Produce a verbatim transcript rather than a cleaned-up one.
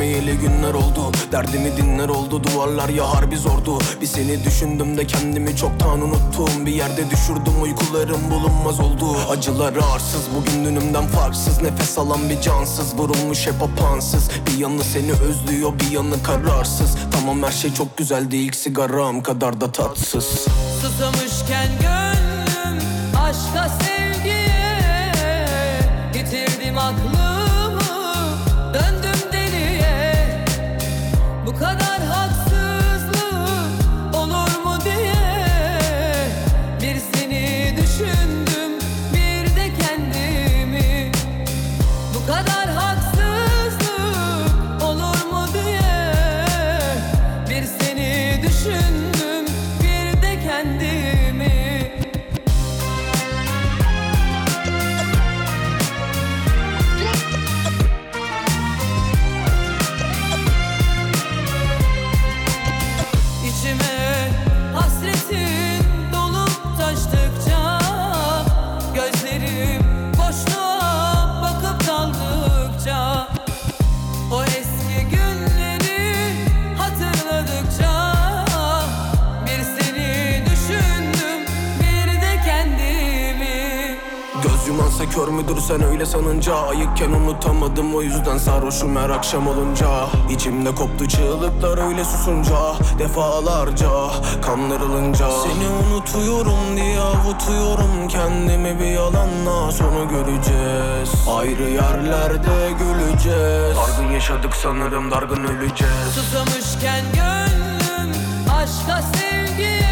görüşmeyeli günler oldu. Derdimi dinler oldu, duvarlar ya harbi zordu. Bir seni düşündüm de kendimi çoktan unuttum. Bir yerde düşürdüm, uykularım bulunmaz oldu. Acılar arsız, bugün dünümden farksız. Nefes alan bir cansız, vurulmuş hep apansız. Bir yanı seni özlüyor, bir yanı kararsız. Tamam her şey çok güzeldi, ilk sigaram kadar da tatsız. Susamışken gönlüm aşka sevgiye, yitirdim aklımı, döndüm deliye. Bu kadar haksızlık olur mu diye bir seni düşündüm, bir de kendimi. Bu kadar haksızlık olur mu diye bir seni düşündüm, bir de kendimi. İçime hasretin dolup taştıkça, gözlerim boşluğa bakıp daldıkça, o eski günleri hatırladıkça bir seni düşündüm, bir de kendimi. Göz yumansa kör müdür sen öyle sanınca? Ayıkken unutamadım, o yüzden sarhoşum her akşam olunca. İçimde koptu çığlıklar öyle susunca, defalarca kandırılınca. Seni unutuyorum diye avutuyorum kendimi, bir yalanla sonu göreceğiz. Ayrı yerlerde güleceğiz. Dargın yaşadık sanırım, dargın öleceğiz. Susamışken gönlüm aşka sevgiye,